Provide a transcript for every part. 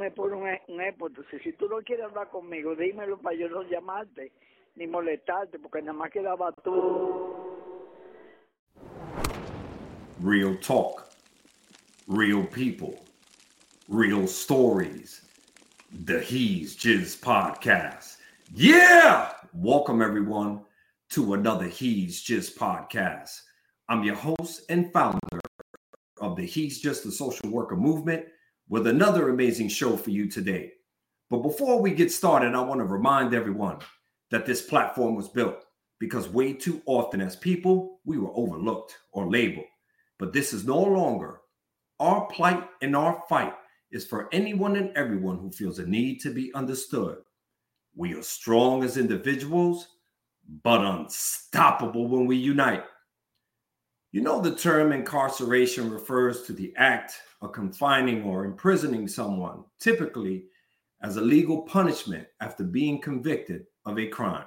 me pones un énfasis. Si tú no quieres hablar conmigo, dímelo para yo no llamarte ni molestarte, porque nada más quedaba tú. Real talk, real people, real stories. The He's Jizz podcast. Yeah! Welcome everyone to another He's Jizz podcast. I'm your host and founder of the He's Just a Social Worker movement with another amazing show for you today. But before we get started, I want to remind everyone that this platform was built because way too often as people, we were overlooked or labeled. But this is no longer. Our plight and our fight is for anyone and everyone who feels a need to be understood. We are strong as individuals, but unstoppable when we unite. You know, the term incarceration refers to the act of confining or imprisoning someone, typically as a legal punishment after being convicted of a crime.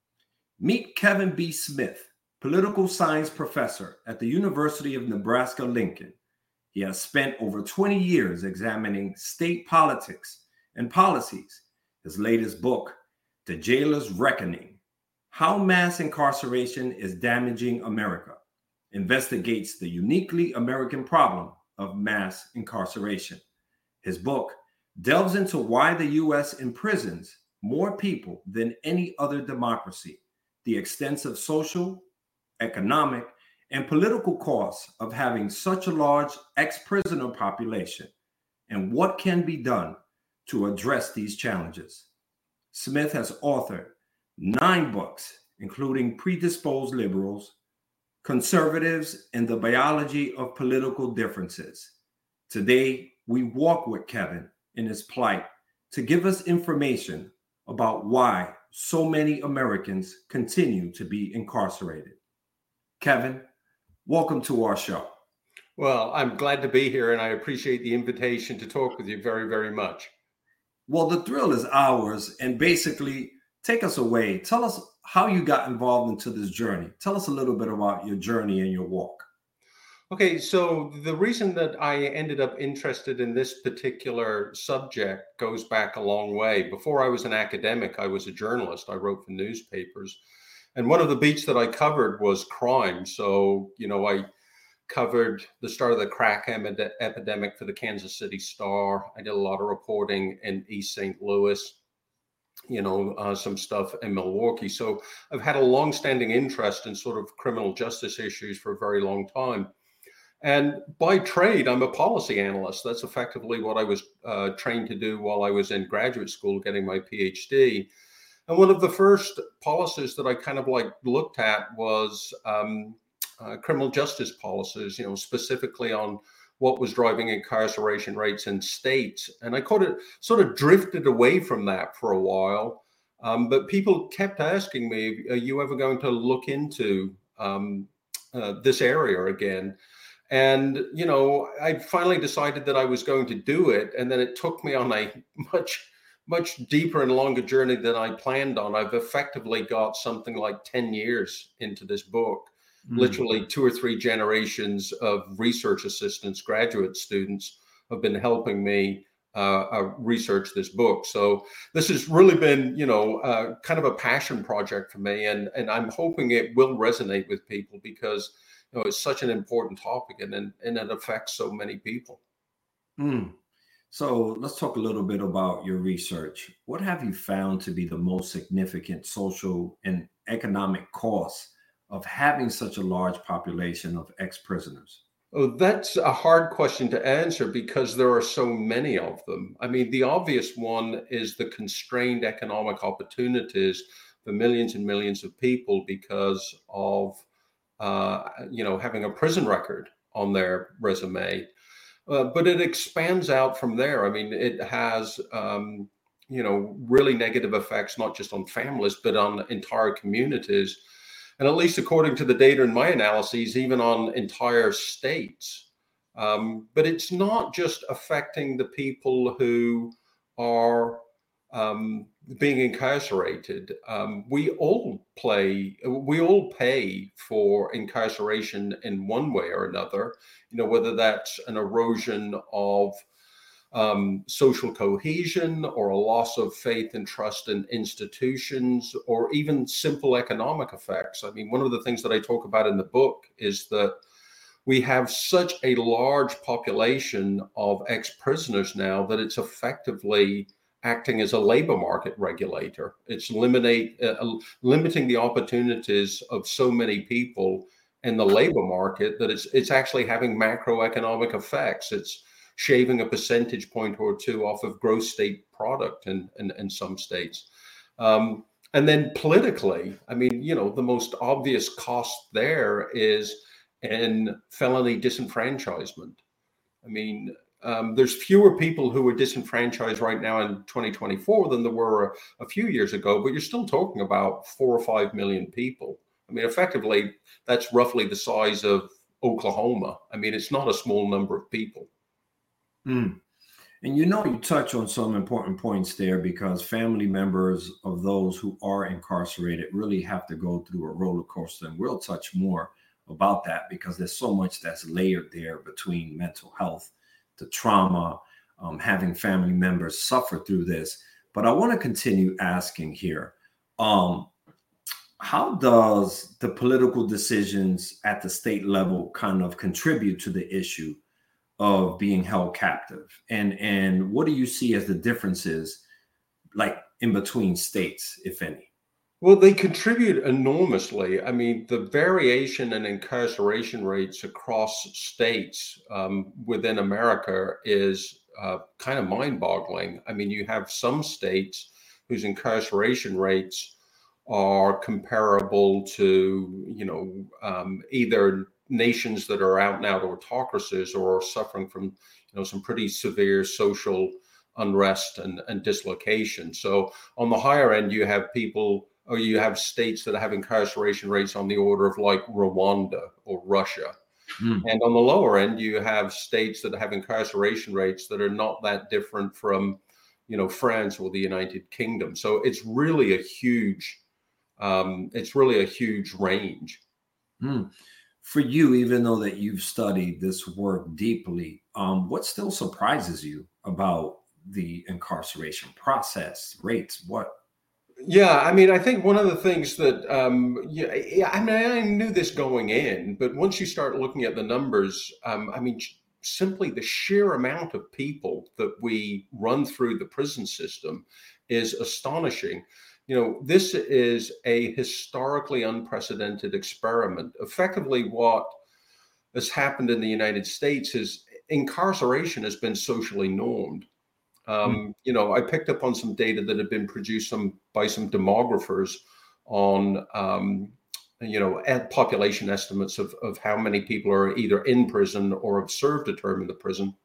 Meet Kevin B. Smith, political science professor at the University of Nebraska-Lincoln. He has spent over 20 years examining state politics and policies. His latest book, The Jailer's Reckoning: How Mass Incarceration is Damaging America, investigates the uniquely American problem of mass incarceration. His book delves into why the U.S. imprisons more people than any other democracy, the extensive social, economic, and political costs of having such a large ex-prisoner population, and what can be done to address these challenges. Smith has authored 9 books, including Predisposed Liberals, Conservatives, and the Biology of Political Differences. Today, we walk with Kevin in his plight to give us information about why so many Americans continue to be incarcerated. Kevin, welcome to our show. Well, I'm glad to be here, and I appreciate the invitation to talk with you very, very much. Well, the thrill is ours, and basically, take us away. Tell us how you got involved into this journey. Tell us a little bit about your journey and your walk. Okay, so the reason that I ended up interested in this particular subject goes back a long way. Before I was an academic, I was a journalist. I wrote for newspapers. And one of the beats that I covered was crime. So, I covered the start of the crack epidemic for the Kansas City Star. I did a lot of reporting in East St. Louis, some stuff in Milwaukee. So I've had a longstanding interest in sort of criminal justice issues for a very long time. And by trade, I'm a policy analyst. That's effectively what I was trained to do while I was in graduate school getting my PhD. And one of the first policies that I kind of looked at was criminal justice policies, specifically on what was driving incarceration rates in states. And I sort of drifted away from that for a while. But people kept asking me, are you ever going to look into this area again? And, I finally decided that I was going to do it. And then it took me on a much deeper and longer journey than I planned on. I've effectively got something like 10 years into this book, literally 2 or 3 generations of research assistants, graduate students have been helping me research this book. So this has really been, kind of a passion project for me. And I'm hoping it will resonate with people because, it's such an important topic and it affects so many people. So let's talk a little bit about your research. What have you found to be the most significant social and economic costs of having such a large population of ex-prisoners? Oh, that's a hard question to answer because there are so many of them. I mean, the obvious one is the constrained economic opportunities for millions and millions of people because of, having a prison record on their resume. But it expands out from there. I mean, it has, really negative effects, not just on families, but on entire communities. And at least according to the data in my analyses, even on entire states. But it's not just affecting the people who are being incarcerated. We all pay for incarceration in one way or another, whether that's an erosion of social cohesion or a loss of faith and trust in institutions, or even simple economic effects. I mean, one of the things that I talk about in the book is that we have such a large population of ex-prisoners now that it's effectively acting as a labor market regulator. It's limiting the opportunities of so many people in the labor market that it's actually having macroeconomic effects. It's shaving a percentage point or two off of gross state product in some states. And then politically, I mean, you know, the most obvious cost there is in felony disenfranchisement. I mean, there's fewer people who are disenfranchised right now in 2024 than there were a few years ago, but you're still talking about 4 or 5 million people. I mean, effectively, that's roughly the size of Oklahoma. I mean, it's not a small number of people. Mm. And you know, you touch on some important points there, because family members of those who are incarcerated really have to go through a roller coaster. And we'll touch more about that, because there's so much that's layered there between mental health, the trauma, having family members suffer through this. But I want to continue asking here, how does the political decisions at the state level kind of contribute to the issue of being held captive? And what do you see as the differences, like in between states, if any? Well, they contribute enormously. I mean, the variation in incarceration rates across states within America is kind of mind-boggling. I mean, you have some states whose incarceration rates are comparable to, you know, either nations that are out and out autocracies or are suffering from, you know, some pretty severe social unrest and dislocation. So on the higher end, you have people, or you have states that have incarceration rates on the order of like Rwanda or Russia. And on the lower end, you have states that have incarceration rates that are not that different from, you know, France or the United Kingdom. So it's really a huge range. For you, even though that you've studied this work deeply, what still surprises you about the incarceration process, rates? What? Yeah, I mean, I think one of the things that, I mean, I knew this going in, but once you start looking at the numbers, I mean, simply the sheer amount of people that we run through the prison system is astonishing. You know, this is a historically unprecedented experiment. Effectively, what has happened in the United States is incarceration has been socially normed. You know, I picked up on some data that had been produced by some demographers on, you know, population estimates of how many people are either in prison or have served a term in the prison.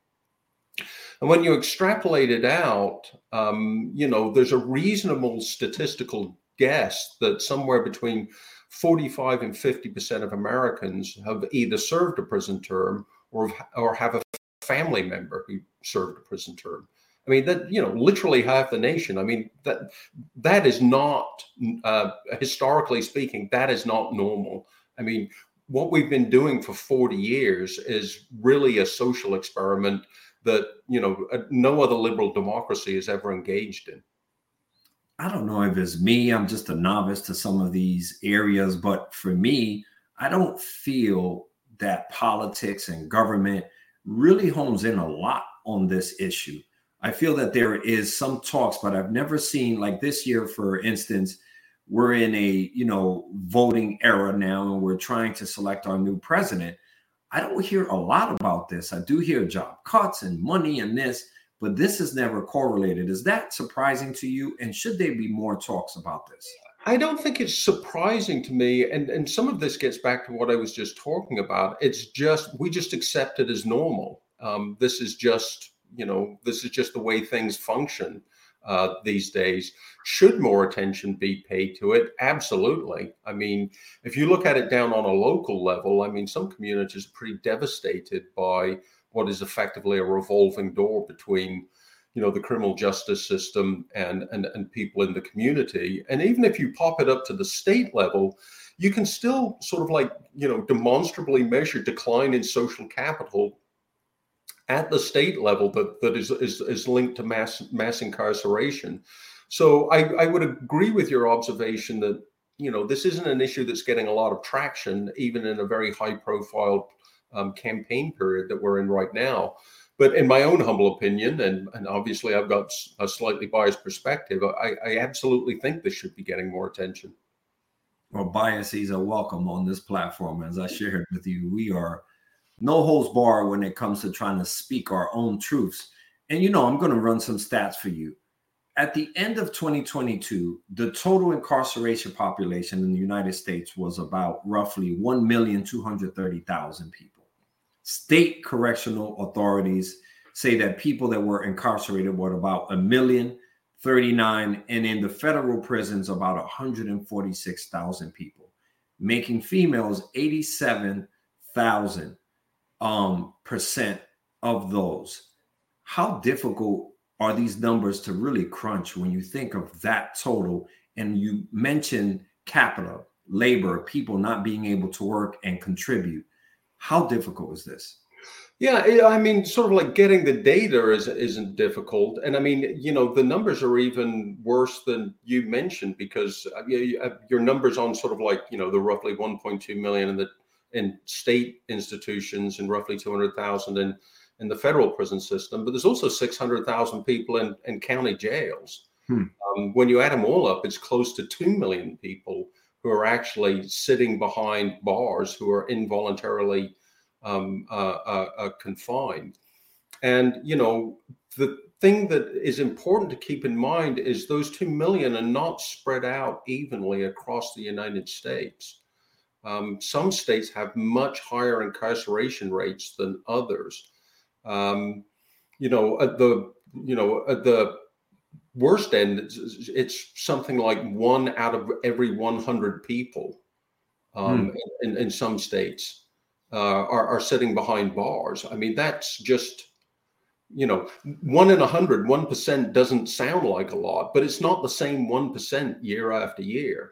And when you extrapolate it out, you know, there's a reasonable statistical guess that somewhere between 45 and 50% of Americans have either served a prison term or have a family member who served a prison term. I mean, that, you know, literally half the nation. I mean, that is not, historically speaking, that is not normal. I mean, what we've been doing for 40 years is really a social experiment that, you know, no other liberal democracy has ever engaged in. I don't know if it's me, I'm just a novice to some of these areas, but for me, I don't feel that politics and government really hones in a lot on this issue. I feel that there is some talks, but I've never seen, like this year, for instance, we're in a, you know, voting era now, and we're trying to select our new president. I don't hear a lot about this. I do hear job cuts and money and this, but this is never correlated. Is that surprising to you? And should there be more talks about this? I don't think it's surprising to me. And some of this gets back to what I was just talking about. It's just, we just accept it as normal. This is just, you know, this is just the way things function these days. Should more attention be paid to it? Absolutely. I mean, if you look at it down on a local level, I mean, some communities are pretty devastated by what is effectively a revolving door between, you know, the criminal justice system and people in the community. And even if you pop it up to the state level, you can still sort of, like, you know, demonstrably measure decline in social capital at the state level that is linked to mass incarceration. So I would agree with your observation that, this isn't an issue that's getting a lot of traction, even in a very high profile campaign period that we're in right now. But in my own humble opinion, and obviously I've got a slightly biased perspective, I absolutely think this should be getting more attention. Well, biases are welcome on this platform. As I shared with you, we are no holds barred when it comes to trying to speak our own truths. And, I'm going to run some stats for you. At the end of 2022, the total incarceration population in the United States was about roughly 1,230,000 people. State correctional authorities say that people that were incarcerated were about 1,039,000, and in the federal prisons, about 146,000 people, making females 87,000% of those. How difficult are these numbers to really crunch when you think of that total? And you mentioned capital, labor, people not being able to work and contribute. How difficult is this? Yeah, I mean, sort of like getting the data isn't difficult. And I mean, the numbers are even worse than you mentioned, because your numbers on sort of like, the roughly 1.2 million in state institutions and roughly 200,000 in the federal prison system. But there's also 600,000 people in county jails. When you add them all up, it's close to 2 million people who are actually sitting behind bars, who are involuntarily confined. And, the thing that is important to keep in mind is those 2 million are not spread out evenly across the United States. Some states have much higher incarceration rates than others. At the worst end, it's something like 1 out of every 100 people in some states are sitting behind bars. I mean, that's just, 1 in 100, 1% doesn't sound like a lot, but it's not the same 1% year after year.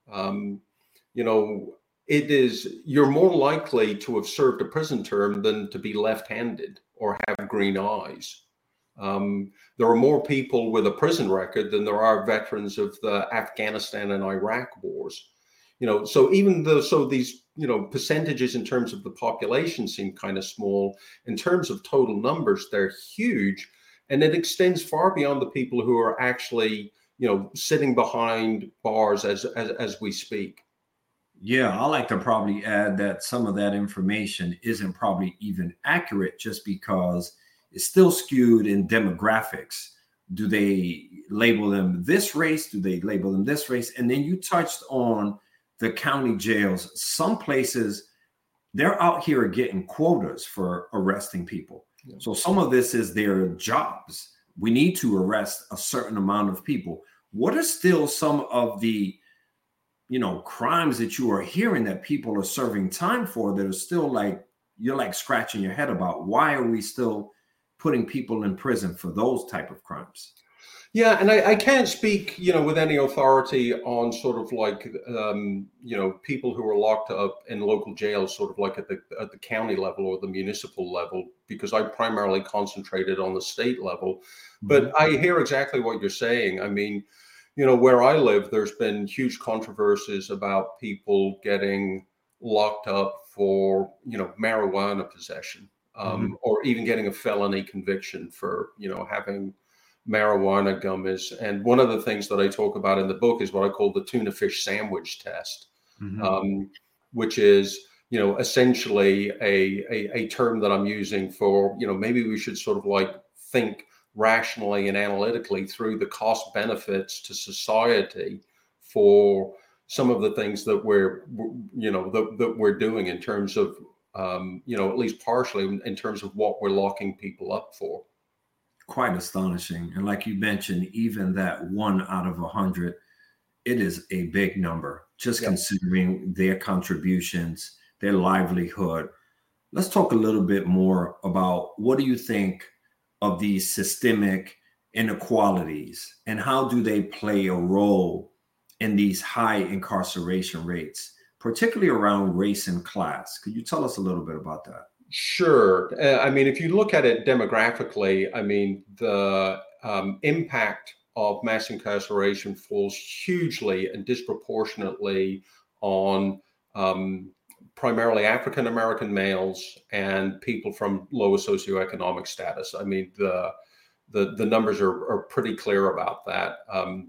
It is, you're more likely to have served a prison term than to be left-handed or have green eyes. There are more people with a prison record than there are veterans of the Afghanistan and Iraq wars. So even though, these, percentages in terms of the population seem kind of small, in terms of total numbers, they're huge. And it extends far beyond the people who are actually, sitting behind bars as we speak. Yeah, I like to probably add that some of that information isn't probably even accurate, just because it's still skewed in demographics. Do they label them this race? Do they label them this race? And then you touched on the county jails. Some places, they're out here getting quotas for arresting people. Yeah. So some of this is their jobs. We need to arrest a certain amount of people. What are still some of the crimes that you are hearing that people are serving time for that are still like, you're like scratching your head about? Why are we still putting people in prison for those type of crimes? Yeah, and I can't speak, with any authority on sort of like, people who are locked up in local jails, sort of like at the county level or the municipal level, because I primarily concentrated on the state level. Mm-hmm. But I hear exactly what you're saying. I mean, where I live, there's been huge controversies about people getting locked up for, marijuana possession, or even getting a felony conviction for, having marijuana gummies. And one of the things that I talk about in the book is what I call the tuna fish sandwich test, which is, essentially a term that I'm using for, maybe we should sort of like think rationally and analytically through the cost benefits to society for some of the things that we're doing in terms of, at least partially in terms of what we're locking people up for. Quite astonishing. And like you mentioned, even that 1 out of 100, it is a big number, just considering their contributions, their livelihood. Let's talk a little bit more about, what do you think of these systemic inequalities, and how do they play a role in these high incarceration rates, particularly around race and class? Could you tell us a little bit about that? Sure. I mean, if you look at it demographically, I mean, the impact of mass incarceration falls hugely and disproportionately on primarily African American males and people from lower socioeconomic status. I mean, the numbers are pretty clear about that.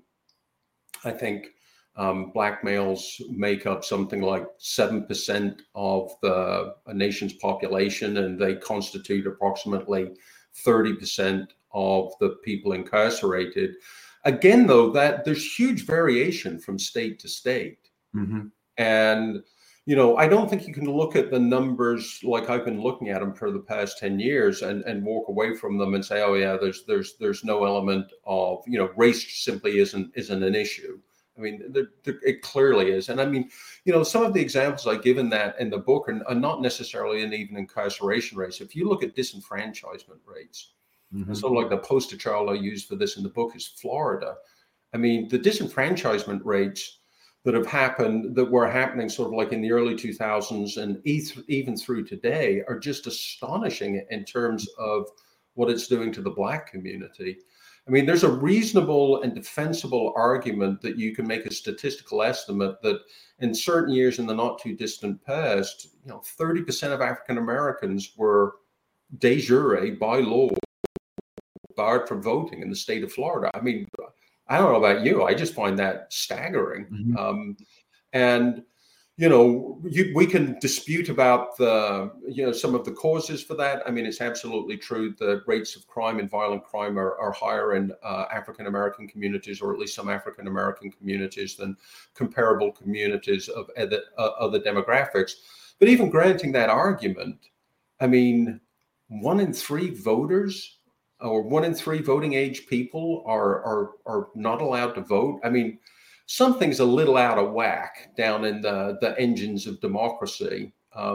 I think Black males make up something like 7% of the nation's population, and they constitute approximately 30% of the people incarcerated. Again, though, that there's huge variation from state to state. Mm-hmm. And, you know, I don't think you can look at the numbers like I've been looking at them for the past 10 years and walk away from them and say, oh, yeah, there's no element of, you know, race simply isn't an issue. I mean, it clearly is. And I mean, you know, some of the examples I give in the book are not necessarily in even incarceration rates. If you look at disenfranchisement rates, Mm-hmm. and sort of like the poster child I use for this in the book is Florida. I mean, the disenfranchisement rates that were happening sort of like in the early 2000s and even through today are just astonishing in terms of what it's doing to the Black community. I mean, there's a reasonable and defensible argument that you can make a statistical estimate that in certain years in the not too distant past, you know, 30% of African Americans were de jure by law barred from voting in the state of Florida. I mean, I don't know about you. I just find that staggering. Mm-hmm. And, you know, we can dispute about some of the causes for that. I mean, it's absolutely true that rates of crime and violent crime are higher in African-American communities, or at least some African-American communities, than comparable communities of other demographics. But even granting that argument, I mean, 1 in 3 voters or 1 in 3 voting age people are not allowed to vote. I mean, something's a little out of whack down in the engines of democracy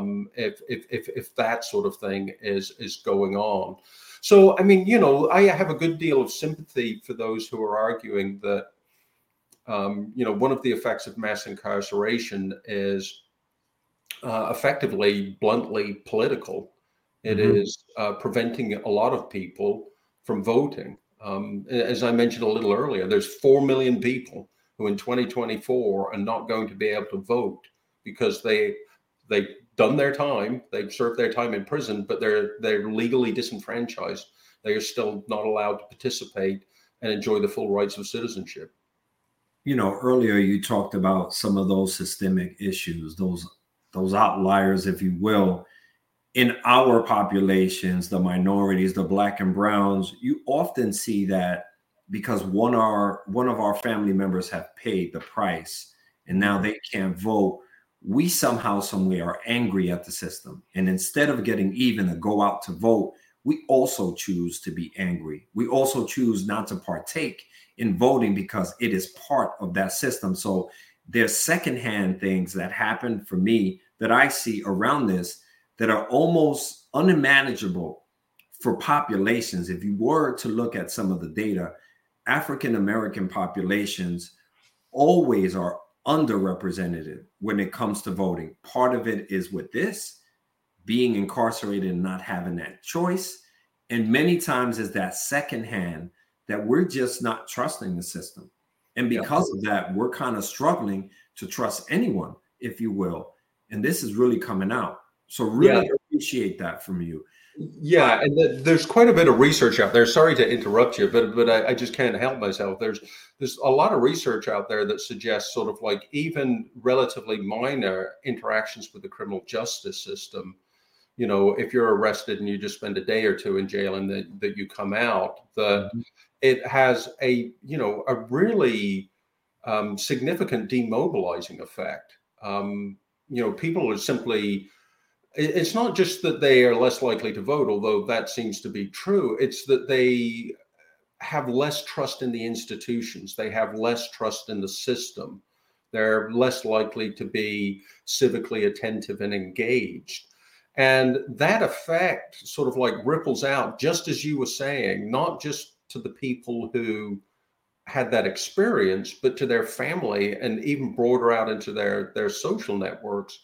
if that sort of thing is going on. So, I mean, you know, I have a good deal of sympathy for those who are arguing that, you know, one of the effects of mass incarceration is effectively, bluntly political. It Mm-hmm. is preventing a lot of people from voting. As I mentioned a little earlier, there's 4 million people who in 2024 are not going to be able to vote because they've done their time, they've served their time in prison, but they're legally disenfranchised. They are still not allowed to participate and enjoy the full rights of citizenship. You know, earlier you talked about some of those systemic issues, those outliers, if you will. In our populations, the minorities, the Black and browns, you often see that because one of our family members have paid the price and now they can't vote, we somehow, some way are angry at the system. And instead of getting even to go out to vote, we also choose to be angry. We also choose not to partake in voting because it is part of that system. So there's secondhand things that happen for me that I see around this that are almost unmanageable for populations. If you were to look at some of the data, African-American populations always are underrepresented when it comes to voting. Part of it is with this, being incarcerated and not having that choice. And many times is that secondhand that we're just not trusting the system. And because of that, we're kind of struggling to trust anyone, if you will. And this is really coming out. So really appreciate that from you. Yeah, and there's quite a bit of research out there. Sorry to interrupt you, but I just can't help myself. There's a lot of research out there that suggests sort of like even relatively minor interactions with the criminal justice system. You know, if you're arrested and you just spend a day or two in jail and that you come out, it has a really significant demobilizing effect. You know, people are simply. It's not just that they are less likely to vote, although that seems to be true. It's that they have less trust in the institutions. They have less trust in the system. They're less likely to be civically attentive and engaged. And that effect sort of like ripples out, just as you were saying, not just to the people who had that experience, but to their family and even broader out into their social networks.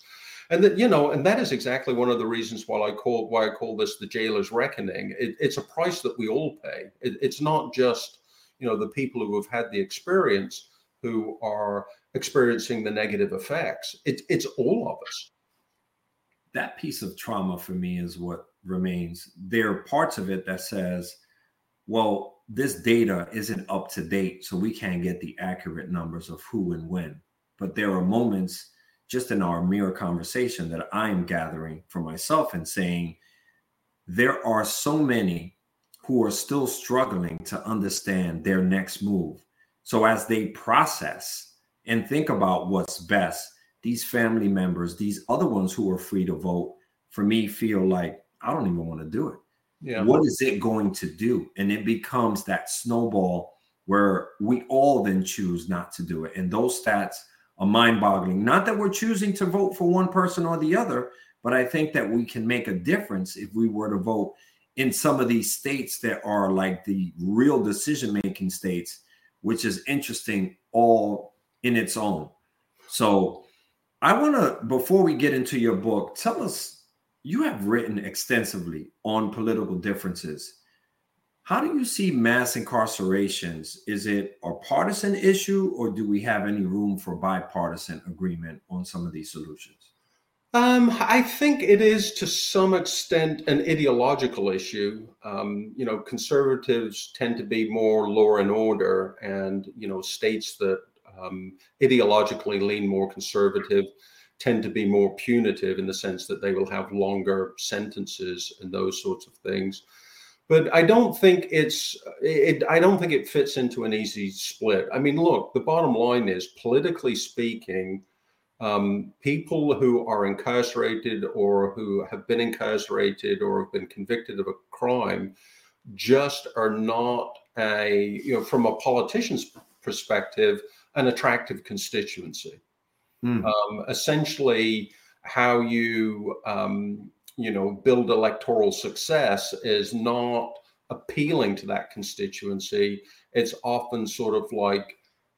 And that, you know, and that is exactly one of the reasons why I call this the jailer's reckoning. It's a price that we all pay. It's not just, you know, the people who have had the experience who are experiencing the negative effects. It's all of us. That piece of trauma for me is what remains. There are parts of it that says, well, this data isn't up to date, so we can't get the accurate numbers of who and when. But there are moments just in our mere conversation that I'm gathering for myself and saying, there are so many who are still struggling to understand their next move. So as they process and think about what's best, these family members, these other ones who are free to vote, for me, feel like, I don't even want to do it. Yeah. What is it going to do? And it becomes that snowball where we all then choose not to do it. And those stats are mind-boggling. Not that we're choosing to vote for one person or the other, but I think that we can make a difference if we were to vote in some of these states that are like the real decision-making states, which is interesting all in its own. So I want to, before we get into your book, tell us, you have written extensively on political differences. How do you see mass incarcerations? Is it a partisan issue, or do we have any room for bipartisan agreement on some of these solutions? I think it is to some extent an ideological issue. You know, conservatives tend to be more law and order, and, you know, states that ideologically lean more conservative tend to be more punitive in the sense that they will have longer sentences and those sorts of things. But I don't think it fits into an easy split. I mean, look, the bottom line is, politically speaking, people who are incarcerated or who have been incarcerated or have been convicted of a crime just are not from a politician's perspective, an attractive constituency. Essentially, how you build electoral success is not appealing to that constituency. It's often sort of like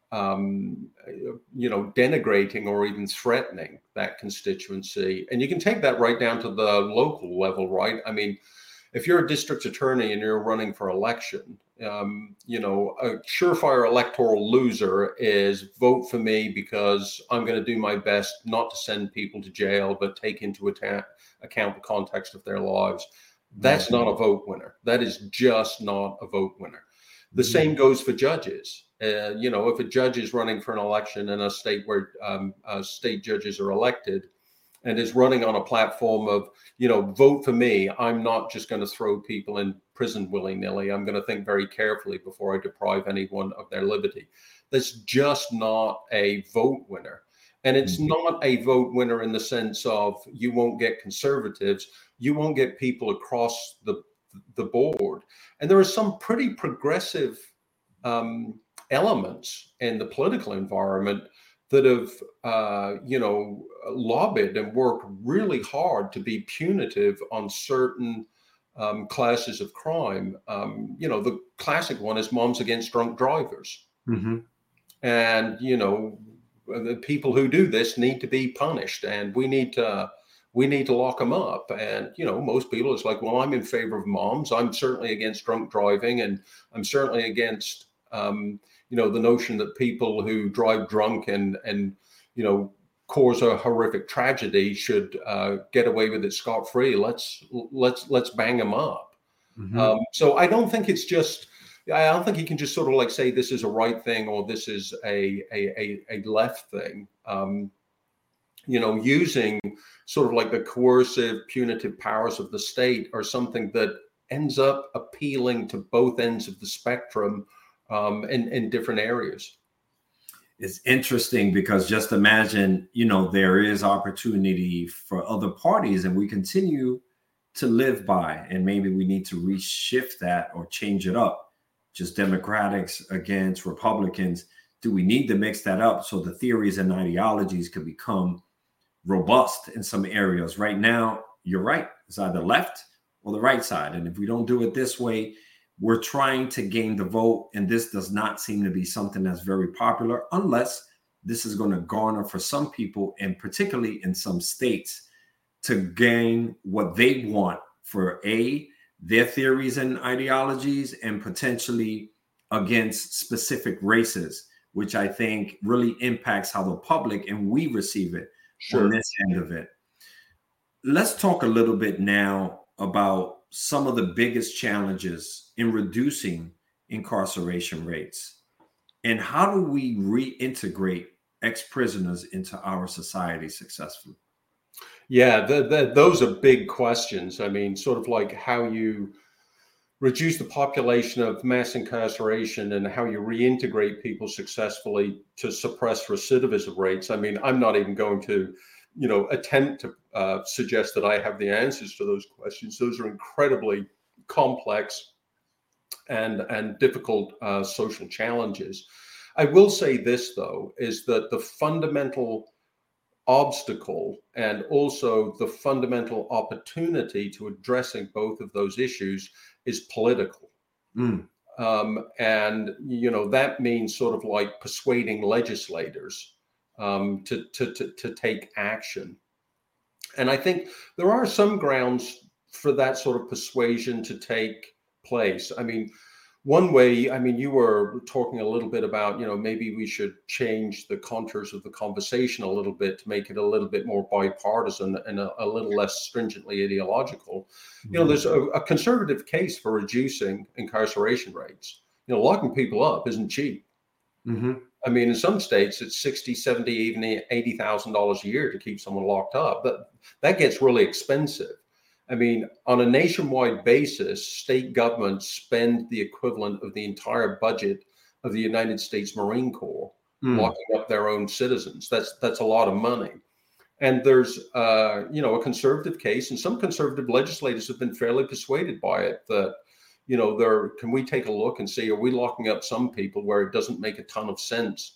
denigrating or even threatening that constituency. And you can take that right down to the local level, right? I mean, if you're a district attorney and you're running for election, a surefire electoral loser is vote for me because I'm going to do my best not to send people to jail, but take into account the context of their lives. That's not a vote winner. That is just not a vote winner. The same goes for judges. If a judge is running for an election in a state where state judges are elected and is running on a platform of, vote for me, I'm not just going to throw people in prison willy-nilly. I'm going to think very carefully before I deprive anyone of their liberty. That's just not a vote winner. And it's not a vote winner in the sense of you won't get conservatives, you won't get people across the board. And there are some pretty progressive elements in the political environment that have, lobbied and worked really hard to be punitive on certain classes of crime. The classic one is Moms Against Drunk Drivers. Mm-hmm. And, the people who do this need to be punished, and we need to lock them up. And, most people, it's like, well, I'm in favor of moms. I'm certainly against drunk driving. And I'm certainly against, the notion that people who drive drunk and cause a horrific tragedy should get away with it scot-free. Let's bang them up. Mm-hmm. So I don't think it's just, I don't think you can just sort of like say this is a right thing or this is a left thing. Using sort of like the coercive, punitive powers of the state are something that ends up appealing to both ends of the spectrum in different areas. It's interesting because just imagine, there is opportunity for other parties and we continue to live by, and maybe we need to reshift that or change it up. Just Democrats against Republicans. Do we need to mix that up so the theories and ideologies could become robust in some areas? Right now, you're right. It's either left or the right side. And if we don't do it this way, we're trying to gain the vote. And this does not seem to be something that's very popular unless this is going to garner for some people, and particularly in some states, to gain what they want for their theories and ideologies, and potentially against specific races, which I think really impacts how the public and we receive it on this end of it. Let's talk a little bit now about some of the biggest challenges in reducing incarceration rates, and how do we reintegrate ex-prisoners into our society successfully? Yeah, those are big questions. I mean, sort of like how you reduce the population of mass incarceration and how you reintegrate people successfully to suppress recidivism rates. I mean, I'm not even going to, attempt to suggest that I have the answers to those questions. Those are incredibly complex and difficult social challenges. I will say this, though, is that the fundamental obstacle and also the fundamental opportunity to addressing both of those issues is political. And, that means sort of like persuading legislators to take action. And I think there are some grounds for that sort of persuasion to take place. I mean, one way, you were talking a little bit about, maybe we should change the contours of the conversation a little bit to make it a little bit more bipartisan and a little less stringently ideological. There's a conservative case for reducing incarceration rates. Locking people up isn't cheap. I mean, in some states, it's $60,000, $70,000, even $80,000 a year to keep someone locked up. But that gets really expensive. I mean, on a nationwide basis, state governments spend the equivalent of the entire budget of the United States Marine Corps locking up their own citizens. That's a lot of money. And there's, a conservative case, and some conservative legislators have been fairly persuaded by it that, can we take a look and see, are we locking up some people where it doesn't make a ton of sense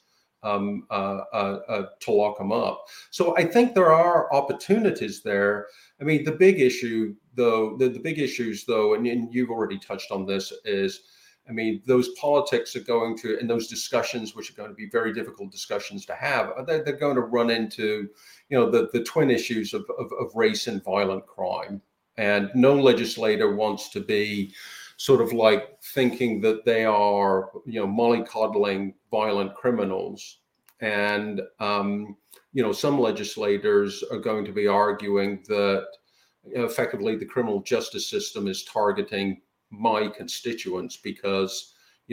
to lock them up? So I think there are opportunities there. I mean, the big issue, though, the big issues, though, and you've already touched on this, is, I mean, those politics are going to, and those discussions, which are going to be very difficult discussions to have, they're going to run into, the twin issues of race and violent crime. And no legislator wants to be sort of like thinking that they are, mollycoddling violent criminals. And, some legislators are going to be arguing that effectively the criminal justice system is targeting my constituents because,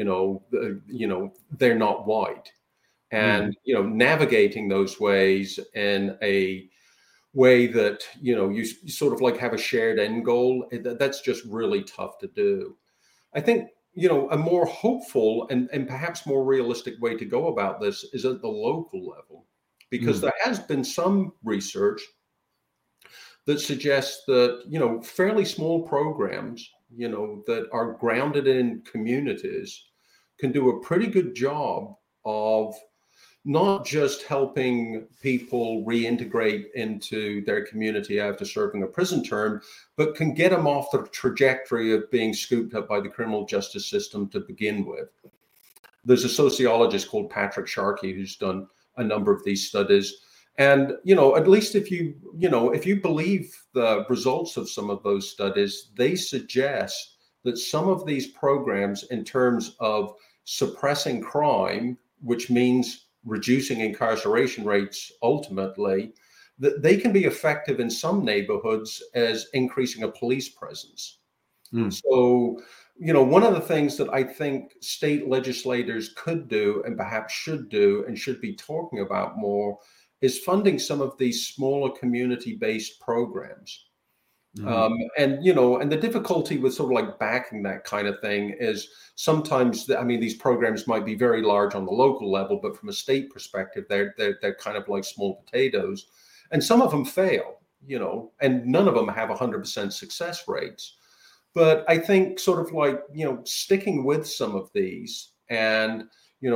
they're not white. And, navigating those ways in a way that, you sort of like have a shared end goal, that's just really tough to do. I think, a more hopeful and perhaps more realistic way to go about this is at the local level, because there has been some research that suggests that, fairly small programs, that are grounded in communities can do a pretty good job of not just helping people reintegrate into their community after serving a prison term, but can get them off the trajectory of being scooped up by the criminal justice system to begin with. There's a sociologist called Patrick Sharkey who's done a number of these studies. And, at least if you believe the results of some of those studies, they suggest that some of these programs, in terms of suppressing crime, which means reducing incarceration rates ultimately, that they can be effective in some neighborhoods as increasing a police presence. So, one of the things that I think state legislators could do and perhaps should do and should be talking about more is funding some of these smaller community-based programs. And the difficulty with sort of like backing that kind of thing is sometimes, these programs might be very large on the local level, but from a state perspective, they're kind of like small potatoes. And some of them fail, and none of them have 100% success rates. But I think sort of like, sticking with some of these and,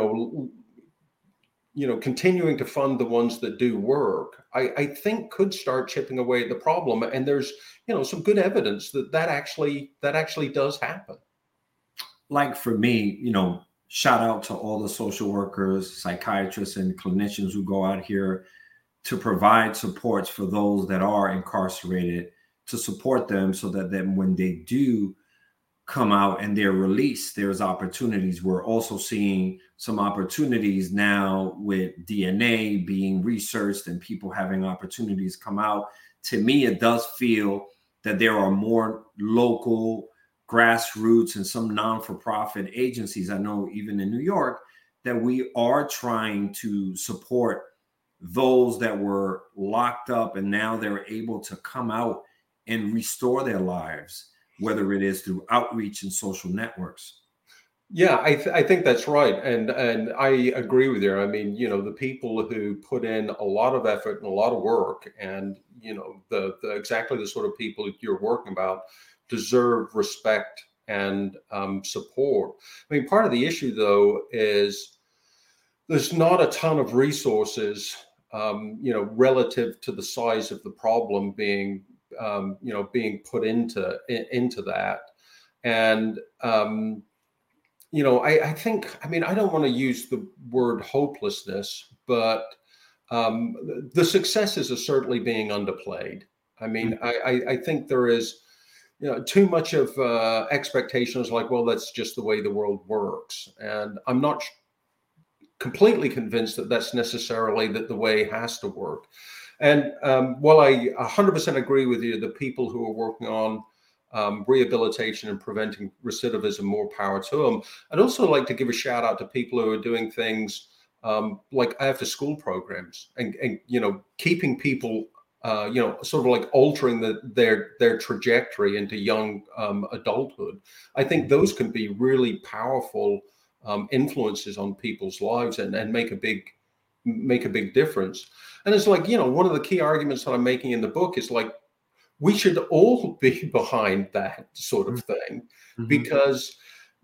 continuing to fund the ones that do work, I think could start chipping away at the problem. And there's, some good evidence that actually does happen. Like for me, shout out to all the social workers, psychiatrists, and clinicians who go out here to provide supports for those that are incarcerated, to support them so that then when they do come out and they're released, there's opportunities. We're also seeing some opportunities now with DNA being researched and people having opportunities come out. To me, it does feel that there are more local grassroots and some non-for-profit agencies. I know even in New York that we are trying to support those that were locked up and now they're able to come out and restore their lives, whether it is through outreach and social networks. Yeah, I think that's right. And I agree with you. I mean, the people who put in a lot of effort and a lot of work and, the exactly the sort of people that you're working about deserve respect and support. I mean, part of the issue, though, is there's not a ton of resources, relative to the size of the problem being put into that. And, I think, I don't want to use the word hopelessness, but the successes are certainly being underplayed. I mean, I think there is, too much of expectations like, well, that's just the way the world works. And I'm not completely convinced that that's necessarily the way it has to work. And while I 100% agree with you, the people who are working on rehabilitation and preventing recidivism, more power to them. I'd also like to give a shout out to people who are doing things like after school programs and keeping people, sort of like altering their trajectory into young adulthood. I think those can be really powerful influences on people's lives and make a big difference. And it's like, one of the key arguments that I'm making in the book is like, we should all be behind that sort of thing, because,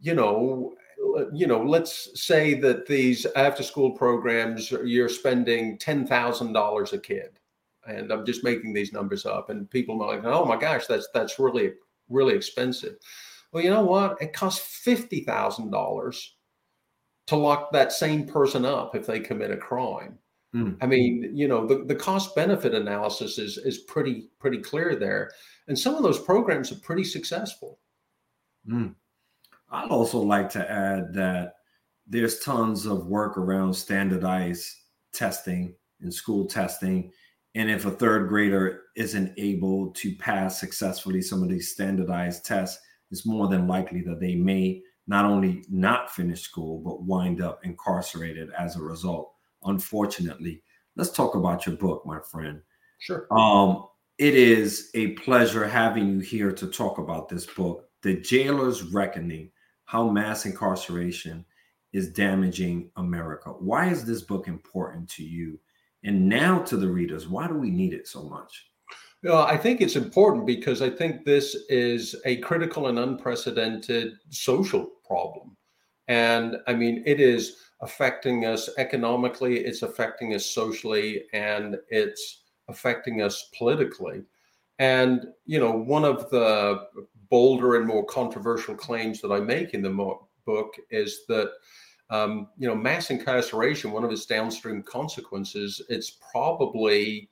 let's say that these after school programs, you're spending $10,000 a kid, and I'm just making these numbers up, and people are like, oh my gosh, that's really, really expensive. Well, you know what? It costs $50,000 to lock that same person up if they commit a crime. I mean, the cost benefit analysis is pretty clear there. And some of those programs are pretty successful. I'd also like to add that there's tons of work around standardized testing and school testing. And if a third grader isn't able to pass successfully some of these standardized tests, it's more than likely that they may not only not finish school, but wind up incarcerated as a result. Unfortunately, let's talk about your book, my friend. Sure. It is a pleasure having you here to talk about this book, The Jailer's Reckoning: How Mass Incarceration is Damaging America. Why is this book important to you? And now to the readers, why do we need it so much? I think it's important because I think this is a critical and unprecedented social problem. And I mean, it is affecting us economically, it's affecting us socially, and it's affecting us politically. And, one of the bolder and more controversial claims that I make in the book is that, mass incarceration, one of its downstream consequences, it's probably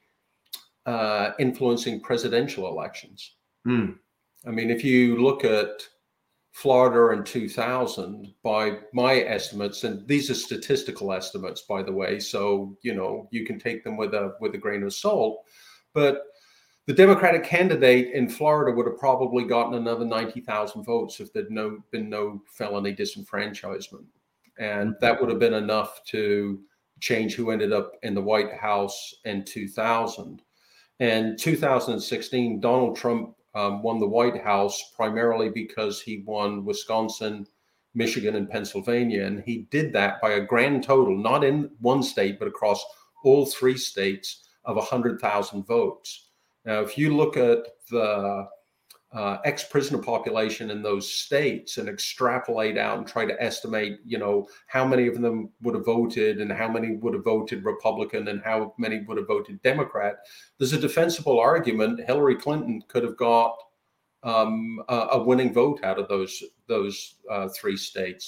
influencing presidential elections. I mean, if you look at Florida in 2000, by my estimates, and these are statistical estimates, by the way, so you can take them with a grain of salt, but the Democratic candidate in Florida would have probably gotten another 90,000 votes if there'd been no felony disenfranchisement, and that would have been enough to change who ended up in the White House in 2000. In 2016, Donald Trump won the White House primarily because he won Wisconsin, Michigan, and Pennsylvania. And he did that by a grand total, not in one state, but across all three states, of 100,000 votes. Now, if you look at the ex-prisoner population in those states and extrapolate out and try to estimate, how many of them would have voted and how many would have voted Republican and how many would have voted Democrat, there's a defensible argument Hillary Clinton could have got a winning vote out of those three states.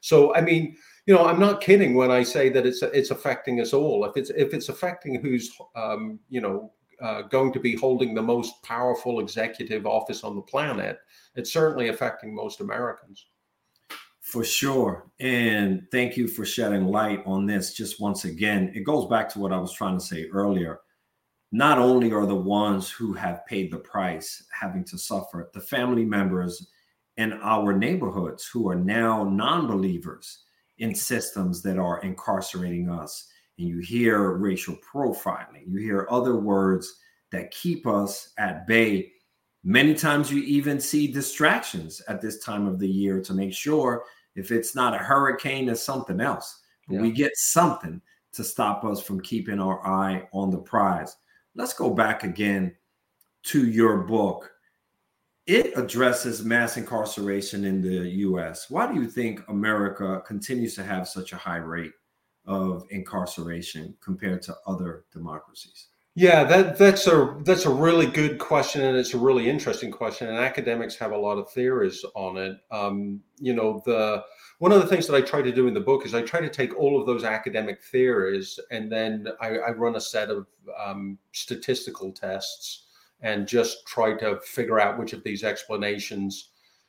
So, I mean, I'm not kidding when I say that it's affecting us all. If it's affecting who's, going to be holding the most powerful executive office on the planet, it's certainly affecting most Americans. For sure. And thank you for shedding light on this. Just once again, it goes back to what I was trying to say earlier. Not only are the ones who have paid the price having to suffer, the family members in our neighborhoods who are now non-believers in systems that are incarcerating us. And you hear racial profiling, you hear other words that keep us at bay. Many times you even see distractions at this time of the year to make sure if it's not a hurricane, it's something else. But we get something to stop us from keeping our eye on the prize. Let's go back again to your book. It addresses mass incarceration in the U.S. Why do you think America continues to have such a high rate of incarceration compared to other democracies? Yeah, that's a really good question, and it's a really interesting question. And academics have a lot of theories on it. One of the things that I try to do in the book is I try to take all of those academic theories, and then I run a set of statistical tests and just try to figure out which of these explanations,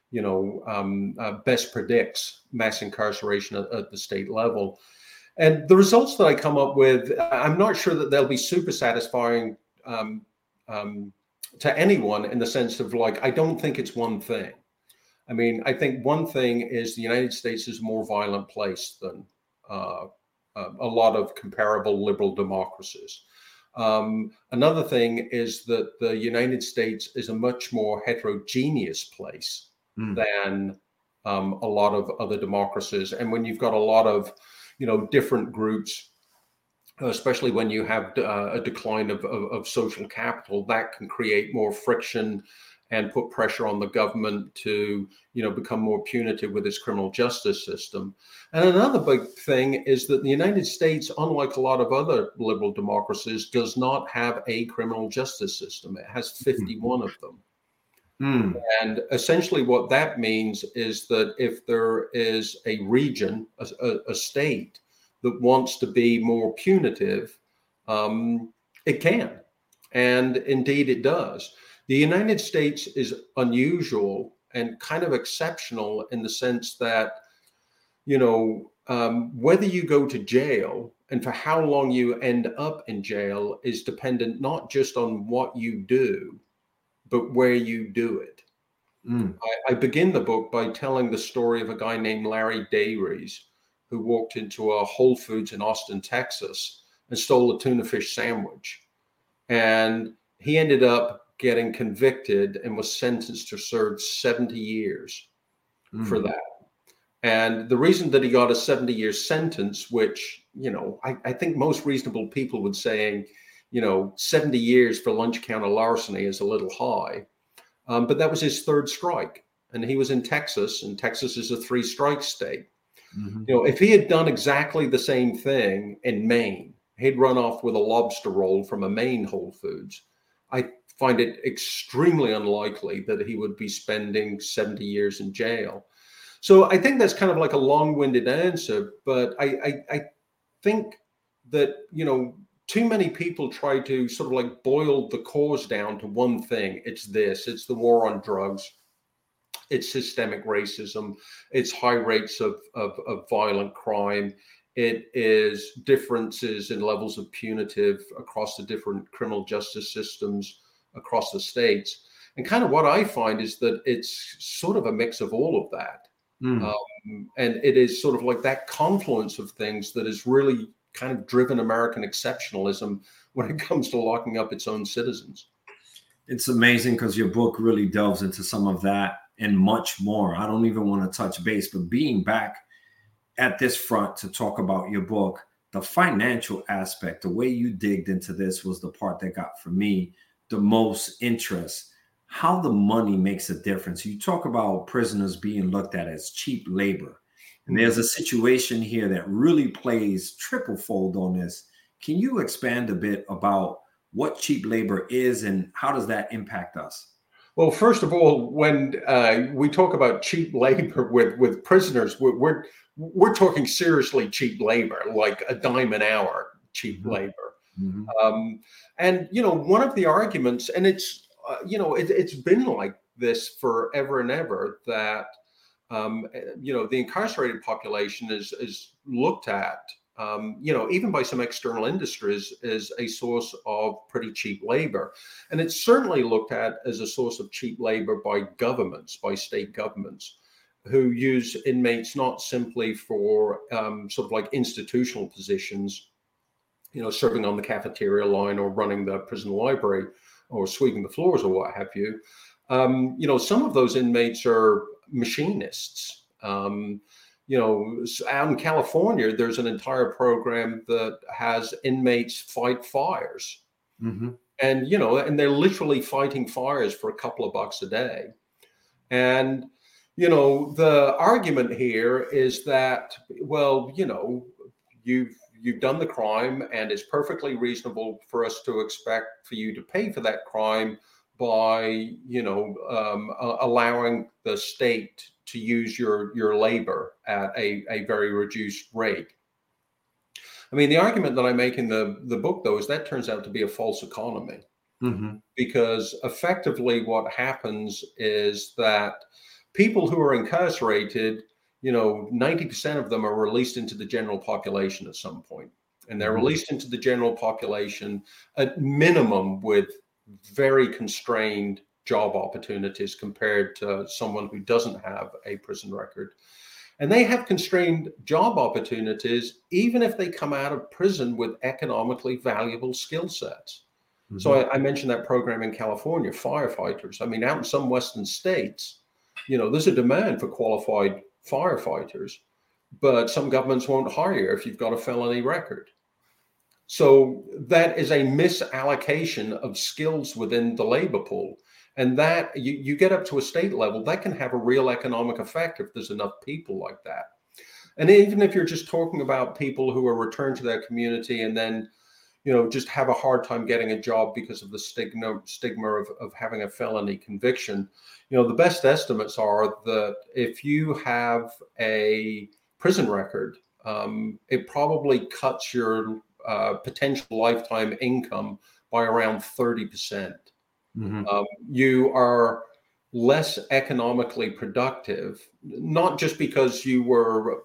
best predicts mass incarceration at the state level. And the results that I come up with, I'm not sure that they'll be super satisfying to anyone, in the sense of, like, I don't think it's one thing. I mean, I think one thing is the United States is a more violent place than a lot of comparable liberal democracies. Another thing is that the United States is a much more heterogeneous place than a lot of other democracies. And when you've got a lot of different groups, especially when you have a decline of social capital, that can create more friction and put pressure on the government to, become more punitive with its criminal justice system. And another big thing is that the United States, unlike a lot of other liberal democracies, does not have a criminal justice system. It has 51 of them. And essentially what that means is that if there is a region, a state that wants to be more punitive, it can. And indeed it does. The United States is unusual and kind of exceptional in the sense that, whether you go to jail and for how long you end up in jail is dependent not just on what you do, but where you do it. I begin the book by telling the story of a guy named Larry Dayries, who walked into a Whole Foods in Austin, Texas, and stole a tuna fish sandwich. And he ended up getting convicted and was sentenced to serve 70 years for that. And the reason that he got a 70-year sentence, which, I think most reasonable people would say, 70 years for lunch counter larceny is a little high. But that was his third strike. And he was in Texas, and Texas is a 3-strike state. If he had done exactly the same thing in Maine, he'd run off with a lobster roll from a Maine Whole Foods. I find it extremely unlikely that he would be spending 70 years in jail. So I think that's kind of like a long-winded answer, but I think that, too many people try to sort of like boil the cause down to one thing. It's the war on drugs. It's systemic racism. It's high rates of violent crime. It is differences in levels of punitive across the different criminal justice systems across the states. And kind of what I find is that it's sort of a mix of all of that. And it is sort of like that confluence of things that has really kind of driven American exceptionalism when it comes to locking up its own citizens. It's amazing because your book really delves into some of that and much more. I don't even want to touch base, but being back at this front to talk about your book, the financial aspect, the way you digged into this was the part that got for me the most interest. How the money makes a difference. You talk about prisoners being looked at as cheap labor. And there's a situation here that really plays triple fold on this. Can you expand a bit about what cheap labor is and how does that impact us? Well, first of all, when we talk about cheap labor with prisoners, we're talking seriously cheap labor, like a dime an hour cheap labor. And one of the arguments, and it's it's been like this forever and ever, that the incarcerated population is looked at, even by some external industries, as a source of pretty cheap labor. And it's certainly looked at as a source of cheap labor by governments, by state governments, who use inmates not simply for sort of like institutional positions, serving on the cafeteria line or running the prison library or sweeping the floors or what have you. Some of those inmates are machinists. Out in California, there's an entire program that has inmates fight fires. And, and they're literally fighting fires for a couple of bucks a day. And, the argument here is that, well, you've done the crime, and it's perfectly reasonable for us to expect for you to pay for that crime by, allowing the state to use your labor at a very reduced rate. I mean, the argument that I make in the book, though, is that turns out to be a false economy, because effectively what happens is that people who are incarcerated, 90% of them are released into the general population at some point. And they're released into the general population at minimum with very constrained job opportunities compared to someone who doesn't have a prison record. And they have constrained job opportunities even if they come out of prison with economically valuable skill sets. So I mentioned that program in California, firefighters. I mean, out in some Western states, there's a demand for qualified firefighters, but some governments won't hire you if you've got a felony record. So that is a misallocation of skills within the labor pool. And that you get up to a state level, that can have a real economic effect if there's enough people like that. And even if you're just talking about people who are returned to their community and then, just have a hard time getting a job because of the stigma of having a felony conviction, the best estimates are that if you have a prison record, it probably cuts your potential lifetime income by around 30%. You are less economically productive, not just because you were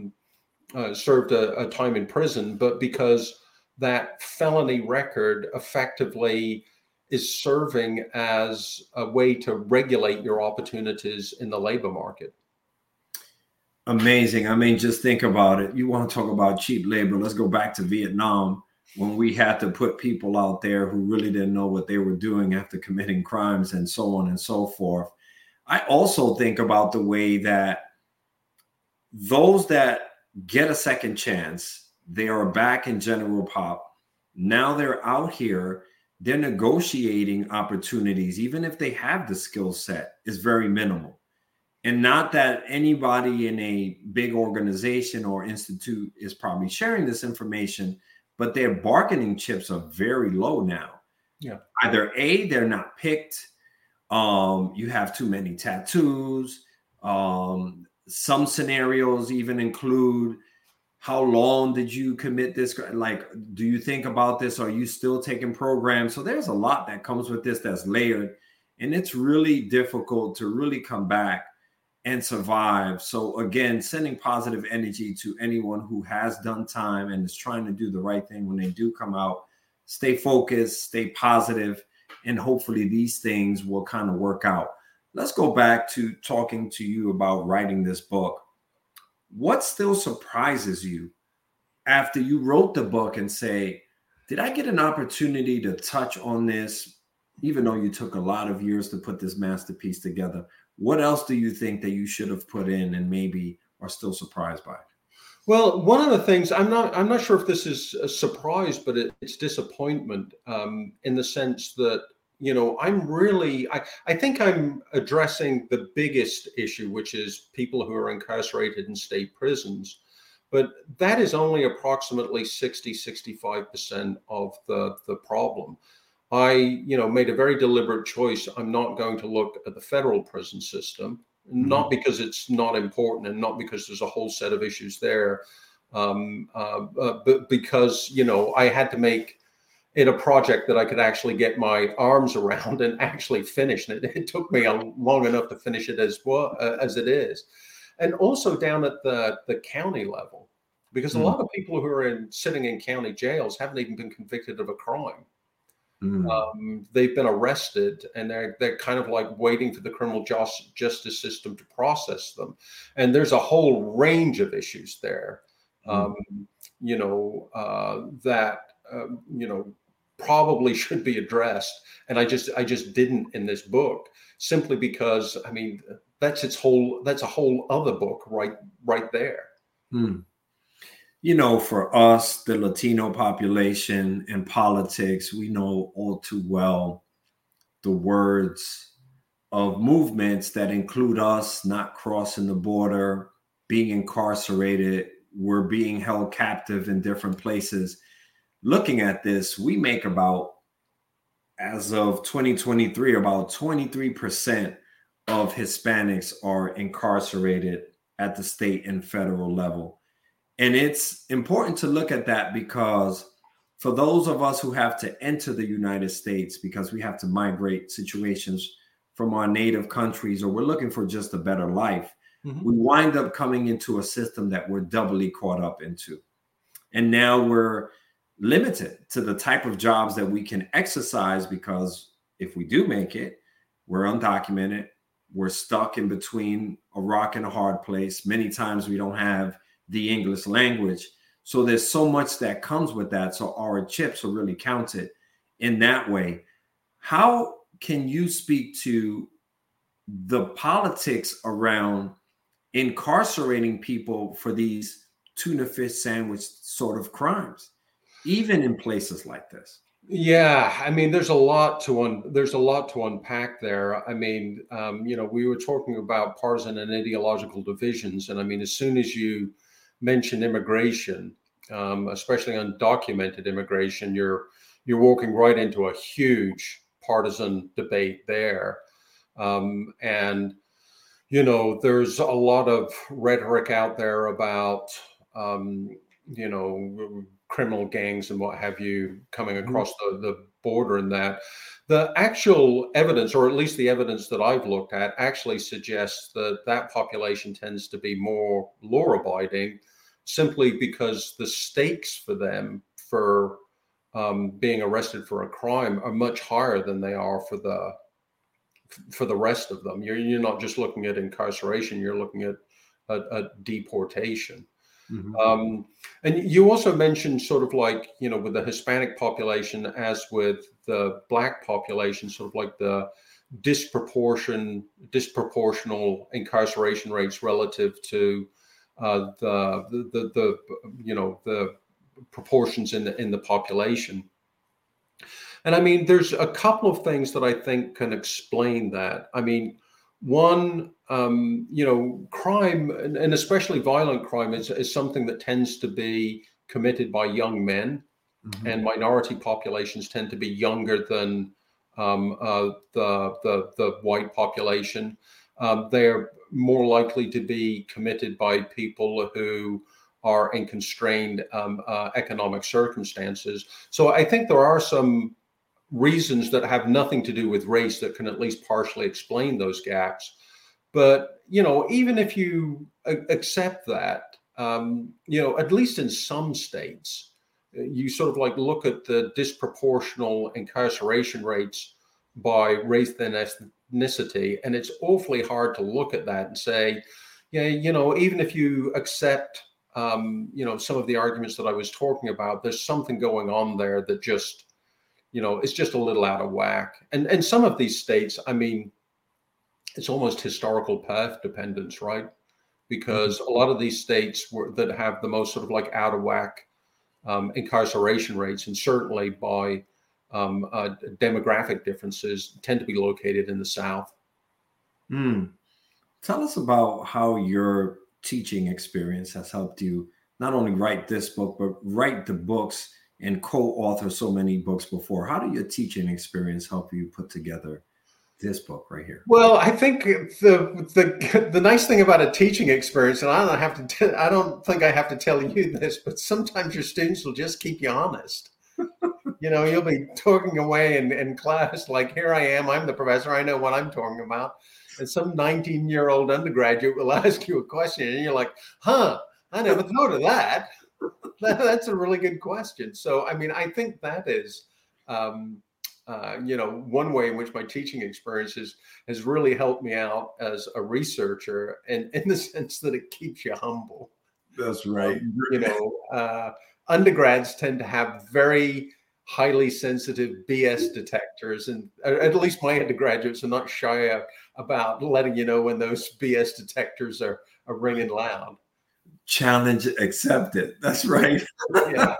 served a time in prison, but because that felony record effectively is serving as a way to regulate your opportunities in the labor market. Amazing. I mean, just think about it. You want to talk about cheap labor. Let's go back to Vietnam, when we had to put people out there who really didn't know what they were doing after committing crimes and so on and so forth. I also think about the way that those that get a second chance, they are back in general pop. Now they're out here, they're negotiating opportunities, even if they have the skill set, is very minimal. And not that anybody in a big organization or institute is probably sharing this information, but their bargaining chips are very low now. Yeah. Either A, they're not picked. You have too many tattoos. Some scenarios even include, how long did you commit this? Like, do you think about this? Are you still taking programs? So there's a lot that comes with this that's layered, and it's really difficult to really come back and survive. So again, sending positive energy to anyone who has done time and is trying to do the right thing when they do come out. Stay focused, stay positive, and hopefully these things will kind of work out. Let's go back to talking to you about writing this book. What still surprises you after you wrote the book and say, did I get an opportunity to touch on this, even though you took a lot of years to put this masterpiece together? What else do you think that you should have put in and maybe are still surprised by? Well, one of the things, I'm not sure if this is a surprise, but it's disappointment, in the sense that, I think I'm addressing the biggest issue, which is people who are incarcerated in state prisons. But that is only approximately 65% of the problem. I, made a very deliberate choice. I'm not going to look at the federal prison system, not because it's not important and not because there's a whole set of issues there, but because, I had to make it a project that I could actually get my arms around and actually finish. And it took me long enough to finish it as well as it is. And also down at the county level, because a lot of people who are sitting in county jails haven't even been convicted of a crime. They've been arrested and they're kind of like waiting for the criminal justice system to process them. And there's a whole range of issues there, that, probably should be addressed. And I just didn't in this book, simply because, that's a whole other book right there. For us, the Latino population and politics, we know all too well the words of movements that include us not crossing the border, being incarcerated, we're being held captive in different places. Looking at this, we make as of 2023, about 23% of Hispanics are incarcerated at the state and federal level. And it's important to look at that because for those of us who have to enter the United States because we have to migrate situations from our native countries, or we're looking for just a better life, we wind up coming into a system that we're doubly caught up into. And now we're limited to the type of jobs that we can exercise, because if we do make it, we're undocumented. We're stuck in between a rock and a hard place. Many times we don't have the English language. So there's so much that comes with that. So our chips are really counted in that way. How can you speak to the politics around incarcerating people for these tuna fish sandwich sort of crimes, even in places like this? Yeah, there's a lot to unpack there. We were talking about partisan and ideological divisions, and as soon as you mention immigration, especially undocumented immigration, you're walking right into a huge partisan debate there. And there's a lot of rhetoric out there about criminal gangs and what have you coming across the border, and that the actual evidence, or at least the evidence that I've looked at, actually suggests that population tends to be more law-abiding, simply because the stakes for them for being arrested for a crime are much higher than they are for the rest of them. You're not just looking at incarceration, you're looking at deportation. And you also mentioned sort of like, with the Hispanic population, as with the Black population, sort of like the disproportional incarceration rates relative to the proportions in the population. And there's a couple of things that I think can explain that. One, crime, and especially violent crime, is something that tends to be committed by young men, and minority populations tend to be younger than the white population. They're more likely to be committed by people who are in constrained economic circumstances. So I think there are some reasons that have nothing to do with race that can at least partially explain those gaps. But, even if you accept that, at least in some states, you sort of like look at the disproportional incarceration rates by race and ethnicity, and it's awfully hard to look at that and say, yeah, even if you accept, some of the arguments that I was talking about, there's something going on there that just, it's just a little out of whack. And some of these states, it's almost historical path dependence, right? Because a lot of these states that have the most sort of like out of whack incarceration rates, and certainly by demographic differences, tend to be located in the South. Tell us about how your teaching experience has helped you not only write this book, but write the books and co-author so many books before. How did your teaching experience help you put together this book right here? Well, I think the nice thing about a teaching experience, and I don't think I have to tell you this, but sometimes your students will just keep you honest. You'll be talking away in class like, here I am, I'm the professor, I know what I'm talking about. And some 19-year-old undergraduate will ask you a question and you're like, I never thought of that. That's a really good question. So, I mean, I think that is, one way in which my teaching experience has really helped me out as a researcher, and in the sense that it keeps you humble. That's right. Undergrads tend to have very highly sensitive BS detectors, and at least my undergraduates are not shy about letting you know when those BS detectors are ringing loud. Challenge accepted. That's right. Yeah.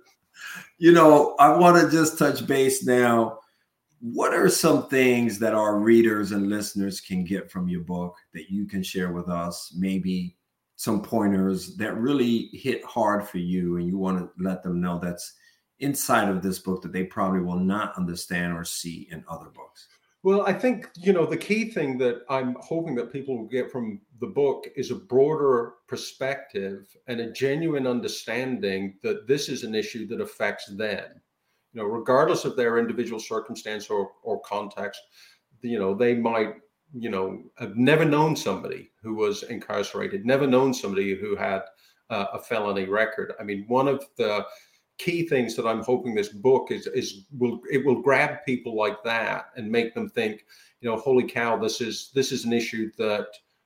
I want to just touch base now. What are some things that our readers and listeners can get from your book that you can share with us? Maybe some pointers that really hit hard for you and you want to let them know that's inside of this book that they probably will not understand or see in other books? Well, I think, the key thing that I'm hoping that people will get from the book is a broader perspective and a genuine understanding that this is an issue that affects them. Regardless of their individual circumstance or context, they might, have never known somebody who was incarcerated, never known somebody who had a felony record. I mean, one of the key things that I'm hoping this book will grab people like that and make them think, holy cow, this is an issue that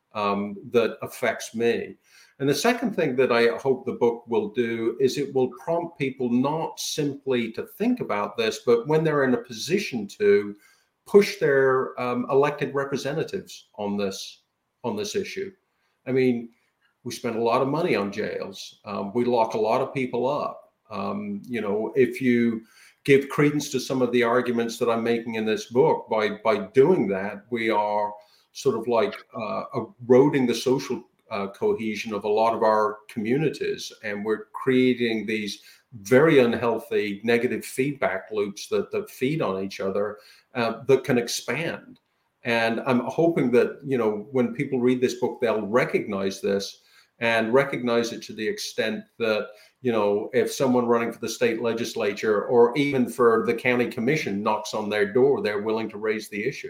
affects me. And the second thing that I hope the book will do is it will prompt people not simply to think about this, but when they're in a position to push their elected representatives on this issue. I mean, we spend a lot of money on jails. We lock a lot of people up. If you give credence to some of the arguments that I'm making in this book, by doing that, we are sort of like eroding the social cohesion of a lot of our communities, and we're creating these very unhealthy negative feedback loops that feed on each other that can expand. And I'm hoping that when people read this book, they'll recognize this and recognize it to the extent that if someone running for the state legislature or even for the county commission knocks on their door, they're willing to raise the issue.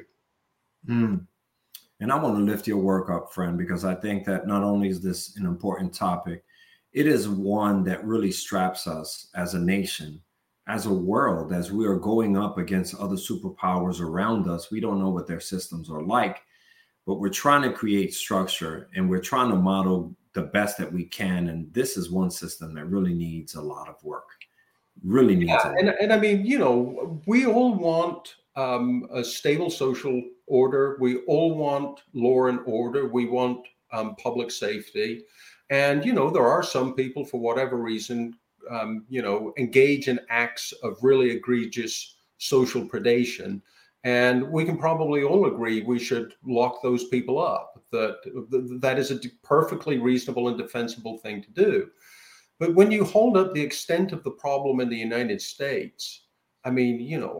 And I want to lift your work up, friend, because I think that not only is this an important topic, it is one that really straps us as a nation, as a world, as we are going up against other superpowers around us. We don't know what their systems are like, but we're trying to create structure and we're trying to model the best that we can. And this is one system that really needs a lot of work. Really needs a lot. And I mean, we all want a stable social order. We all want law and order. We want public safety. And, there are some people, for whatever reason, engage in acts of really egregious social predation. And we can probably all agree we should lock those people up. That is a perfectly reasonable and defensible thing to do. But when you hold up the extent of the problem in the United States, I mean,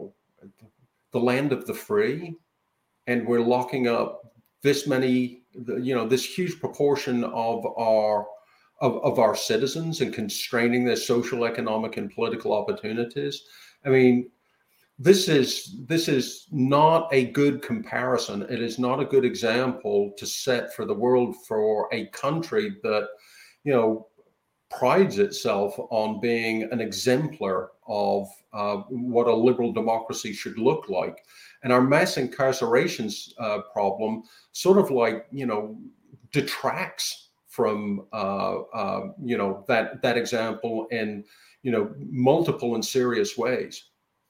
the land of the free, and we're locking up this many, this huge proportion of our citizens and constraining their social, economic, and political opportunities. I mean, this is not a good comparison. It is not a good example to set for the world for a country that, prides itself on being an exemplar of what a liberal democracy should look like. And our mass incarcerations problem sort of like, detracts from, that example in, multiple and serious ways.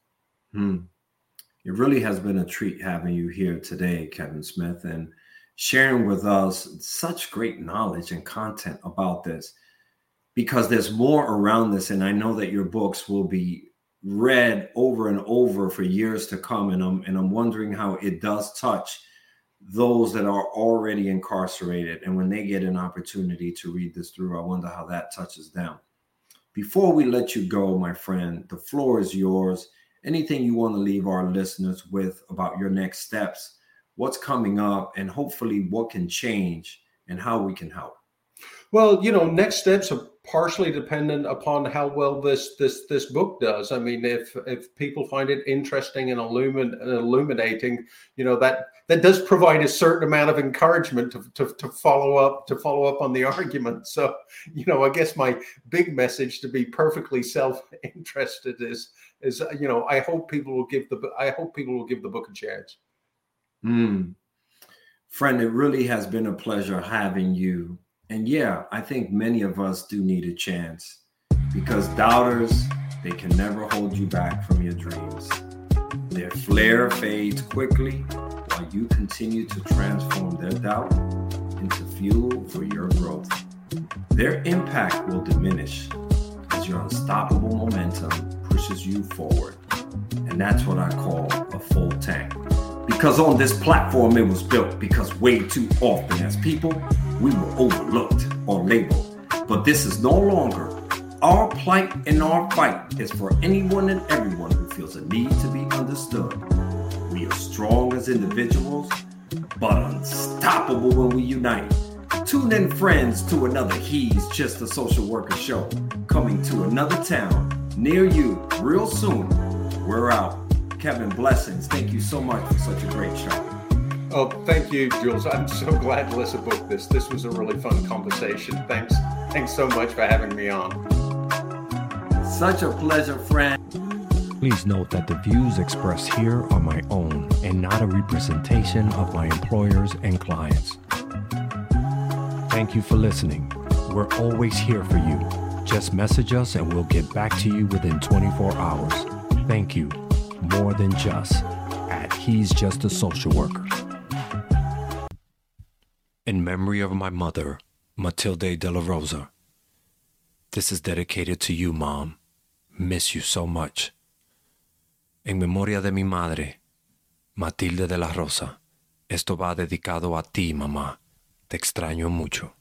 It really has been a treat having you here today, Kevin Smith, and sharing with us such great knowledge and content about this, because there's more around this. And I know that your books will be read over and over for years to come. And I'm wondering how it does touch those that are already incarcerated. And when they get an opportunity to read this through, I wonder how that touches them. Before we let you go, my friend, the floor is yours. Anything you want to leave our listeners with about your next steps, what's coming up, and hopefully what can change and how we can help? Well, next steps are partially dependent upon how well this book does. I mean, if people find it interesting and illuminating, that does provide a certain amount of encouragement to follow up on the argument. So, I guess my big message, to be perfectly self-interested, is I hope people will give the book a chance. Friend, it really has been a pleasure having you. And yeah, I think many of us do need a chance, because doubters, they can never hold you back from your dreams. Their flair fades quickly while you continue to transform their doubt into fuel for your growth. Their impact will diminish as your unstoppable momentum pushes you forward. And that's what I call a full tank. Because on this platform, it was built because way too often as people, we were overlooked or labeled. But this is no longer. Our plight and our fight is for anyone and everyone who feels a need to be understood. We are strong as individuals, but unstoppable when we unite. Tune in, friends, to another He's Just a Social Worker show, coming to another town near you real soon. We're out. Kevin, blessings. Thank you so much for such a great show. Oh, thank you, Jules. I'm so glad Melissa booked this. This was a really fun conversation. Thanks so much for having me on. Such a pleasure, friend. Please note that the views expressed here are my own and not a representation of my employers and clients. Thank you for listening. We're always here for you. Just message us and we'll get back to you within 24 hours. Thank you. More than just at He's Just a Social Worker. In memory of my mother, Matilde de la Rosa. This is dedicated to you, Mom. Miss you so much. En memoria de mi madre, Matilde de la Rosa. Esto va dedicado a ti, mamá. Te extraño mucho.